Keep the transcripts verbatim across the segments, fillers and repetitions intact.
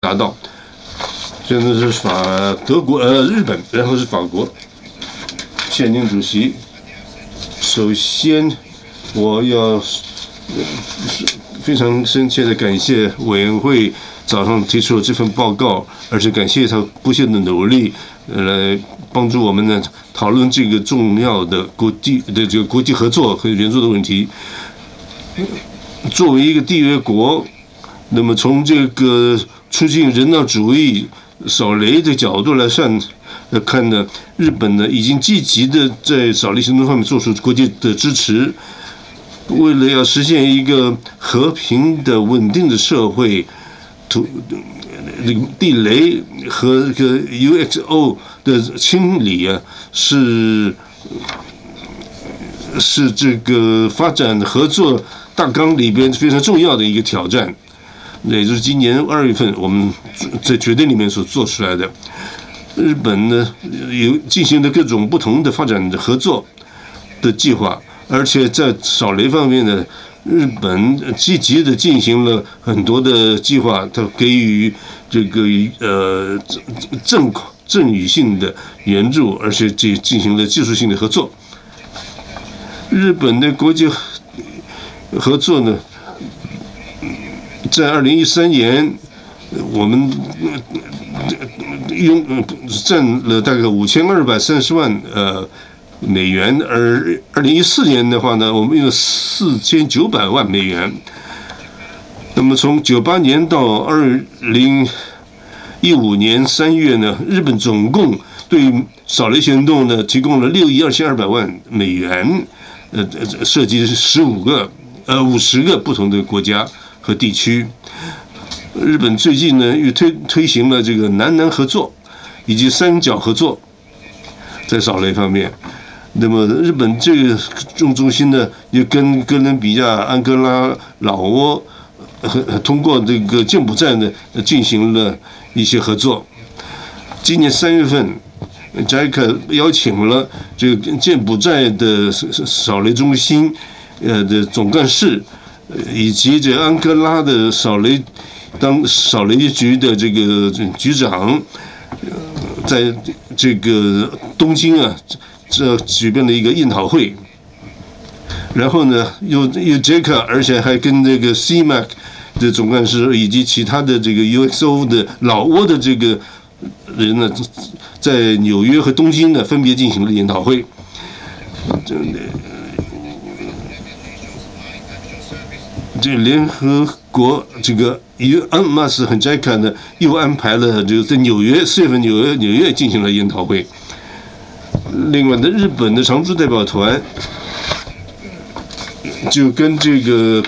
达到。现在是法德国呃日本，然后是法国现任主席。首先，我要非常深切的感谢委员会早上提出了这份报告，而且感谢他不懈的努力，来帮助我们呢讨论这个重要的国际的这个国际合作和援助的问题。作为一个缔约国，那么从这个促进人道主义扫雷的角度来算来看呢，日本呢已经积极的在扫雷行动方面做出国际的支持。为了要实现一个和平的、稳定的社会，土地雷和这个 U X O 的清理啊，是是这个发展合作大纲里边非常重要的一个挑战。也就是今年二月份我们在决定里面所做出来的。日本呢有进行了各种不同的发展的合作的计划，而且在扫雷方面呢，日本积极的进行了很多的计划，它给予这个呃正赠与性的援助，而且进进行了技术性的合作。日本的国际合作呢，在二零一三年，我们用占了大概五千二百三十万呃美元，而二零一四年的话呢，我们用四千九百万美元。那么从九八年到二零一五年三月呢，日本总共对扫雷行动呢提供了六亿二千二百万美元，呃，涉及十五个呃五十个不同的国家和地区。日本最近呢又推推行了这个南南合作以及三角合作，在扫雷方面。那么日本这个中中心呢，又跟哥伦比亚、安哥拉、老挝通过这个柬埔寨呢进行了一些合作。今年三月份 J I C A 邀请了这个柬埔寨的扫雷中心呃的总干事，以及这安哥拉的扫雷当扫雷局的这个局长，在这个东京啊，这举办了一个研讨会。然后呢，又又 J I C A， 而且还跟这个 C M A C 的总干事以及其他的这个 U X O 的老挝的这个人呢，在纽约和东京呢分别进行了研讨会。这联合国这个 U N M A S 和 J I C A 呢，又安排了这个在纽约四月份纽约纽约进行了研讨会。另外呢，日本的常驻代表团就跟这个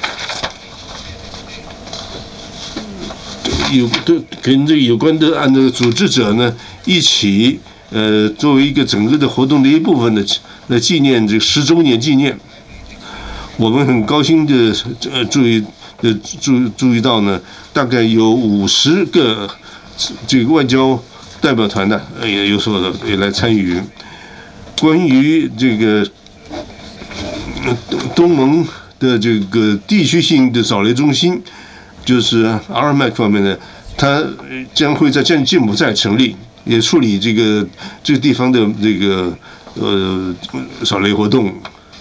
有的跟这个有关的按这个组织者呢一起，呃，作为一个整个的活动的一部分的来纪念这个十周年纪念。我们很高兴的呃注意呃注注意到呢，大概有五十个这个外交代表团呢也有所也来参与。关于这个东盟的这个地区性的扫雷中心，就是 R M A C 方面呢，它将会在柬柬埔寨成立，也处理这个这个地方的这个呃扫雷活动。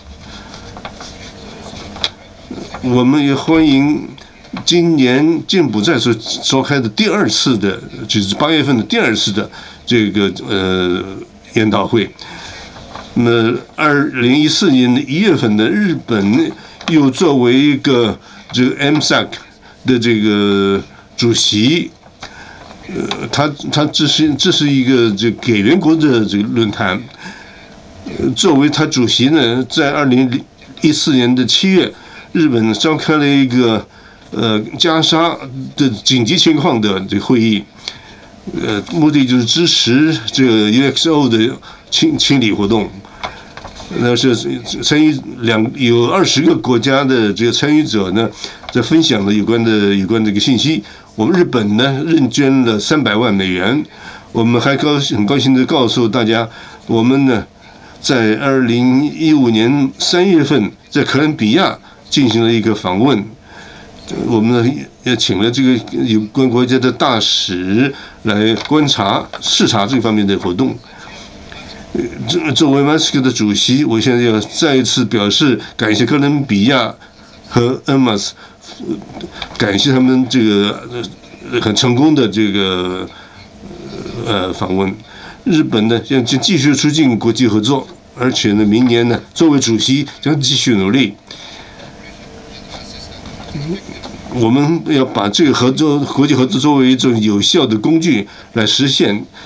我们也欢迎今年柬埔寨所召开的第二次的，就是八月份的第二次的这个呃研讨会。那二零一四年的一月份的日本又作为一个这个 M S A C 的这个主席，呃，他他这是这是一个这给员国的这个论坛。作为他主席呢，在二零一四年的七月，日本召开了一个呃加沙的紧急情况的这个会议，呃，目的就是支持这个 U X O 的清清理活动。那是参与两有二十个国家的这个参与者呢，在分享了有关的有关这个信息。我们日本呢，认捐了三百万美元。我们还高很高兴的告诉大家，我们呢，在二零一五年三月份在哥伦比亚进行了一个访问， 我们呢也请了这个有关国家的大使来观察视察这方面的活动。这作为马斯克的主席，我现在要再一次表示感谢哥伦比亚和恩马斯，感谢他们这个很成功的这个呃访问。日本呢将继续促进国际合作，而且呢明年呢作为主席将继续努力。我们要把这个合作、国际合作作为一种有效的工具来实现